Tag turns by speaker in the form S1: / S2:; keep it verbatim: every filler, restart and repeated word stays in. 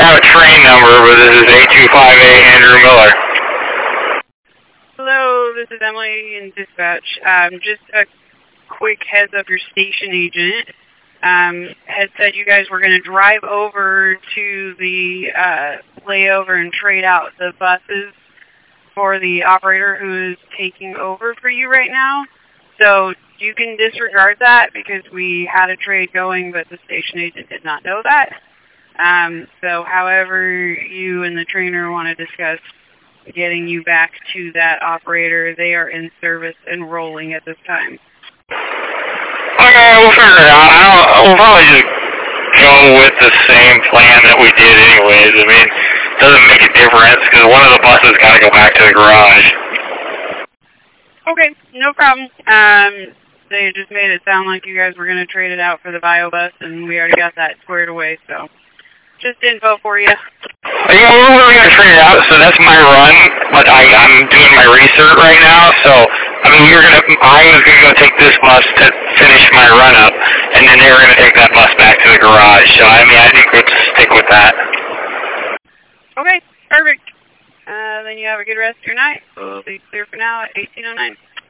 S1: have a train number, but this is eight two five eight Andrew Miller.
S2: Hello, this is Emily in dispatch. Um, just a quick heads up, your station agent um, had said you guys were going to drive over to the uh, layover and trade out the buses for the operator who is taking over for you right now. So you can disregard that because we had a trade going, but the station agent did not know that. Um, so however you and the trainer want to discuss getting you back to that operator, they are in service and rolling at this time.
S1: Okay, we'll figure it out. I don't, we'll probably just go with the same plan that we did anyways. I mean, it doesn't make a difference because one of the buses got to go back to the garage.
S2: Okay, no problem. Um, they just made it sound like you guys were going to trade it out for the bio bus, and we already got that squared away, so just info for you.
S1: Yeah, we're really going to trade it out, so that's my run, but I, I'm doing my research right now, so, I mean, we were going to, I was going to go take this bus to finish my run up, and then they were going to take that bus back to the garage, so, I mean, I think we'll just stick with that.
S2: Okay, perfect. Uh, then you have a good rest of your night. We'll be clear for now at eighteen oh nine.